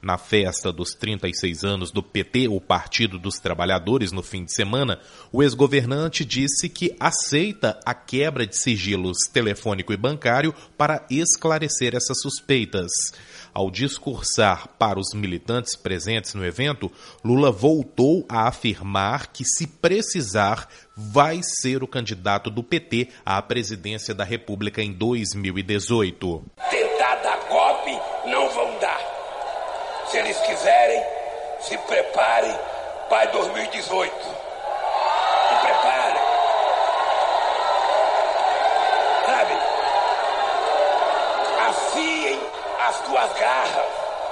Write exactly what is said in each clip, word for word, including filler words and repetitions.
Na festa dos trinta e seis anos do P T, o Partido dos Trabalhadores, no fim de semana, o ex-governante disse que aceita a quebra de sigilos telefônico e bancário para esclarecer essas suspeitas. Ao discursar para os militantes presentes no evento, Lula voltou a afirmar que, se precisar, vai ser o candidato do P T à presidência da República em dois mil e dezoito. Tentar dar golpe não vão dar. Se eles quiserem, se preparem para dois mil e dezoito. Se preparem. Sabe? Afiem as tuas garras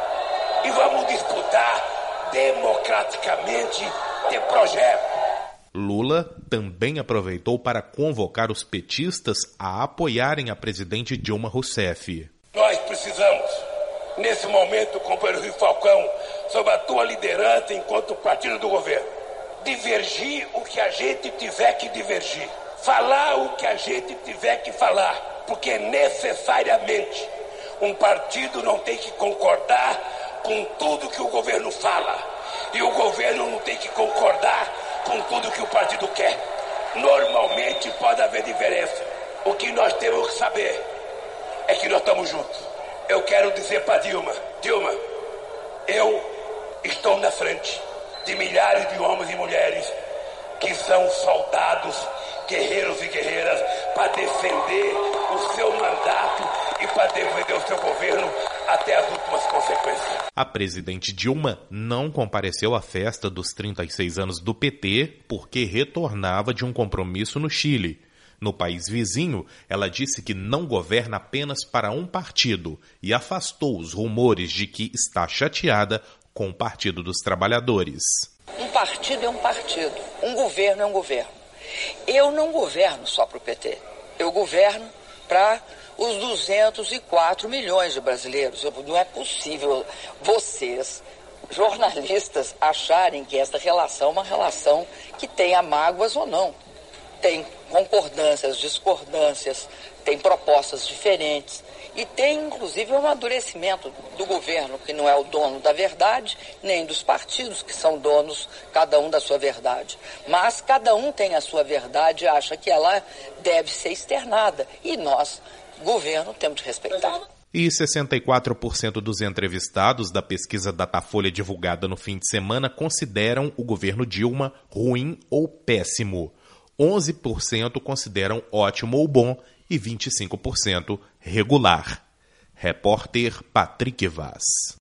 e vamos disputar democraticamente de projeto. Lula também aproveitou para convocar os petistas a apoiarem a presidente Dilma Rousseff. Nós precisamos, nesse momento, companheiro Rio Falcão, sob a tua liderança enquanto partido do governo, divergir o que a gente tiver que divergir, falar o que a gente tiver que falar, porque necessariamente um partido não tem que concordar com tudo que o governo fala e o governo não tem que concordar com tudo que o partido quer. Normalmente pode haver diferença. O que nós temos que saber é que nós estamos juntos. Eu quero dizer para Dilma, Dilma, eu estou na frente de milhares de homens e mulheres que são soldados, guerreiros e guerreiras para defender o seu mandato e para defender o seu governo até as últimas consequências. A presidente Dilma não compareceu à festa dos trinta e seis anos do P T porque retornava de um compromisso no Chile. No país vizinho, ela disse que não governa apenas para um partido e afastou os rumores de que está chateada com o Partido dos Trabalhadores. Um partido é um partido, um governo é um governo. Eu não governo só para o P T, eu governo para os duzentos e quatro milhões de brasileiros. Não é possível vocês, jornalistas, acharem que essa relação é uma relação que tenha mágoas ou não. Tem concordâncias, discordâncias, tem propostas diferentes e tem, inclusive, um amadurecimento do governo, que não é o dono da verdade, nem dos partidos, que são donos, cada um da sua verdade. Mas cada um tem a sua verdade e acha que ela deve ser externada. E nós, governo, temos de respeitar. E sessenta e quatro por cento dos entrevistados da pesquisa Datafolha divulgada no fim de semana consideram o governo Dilma ruim ou péssimo. onze por cento consideram ótimo ou bom e vinte e cinco por cento regular. Repórter Patrick Vaz.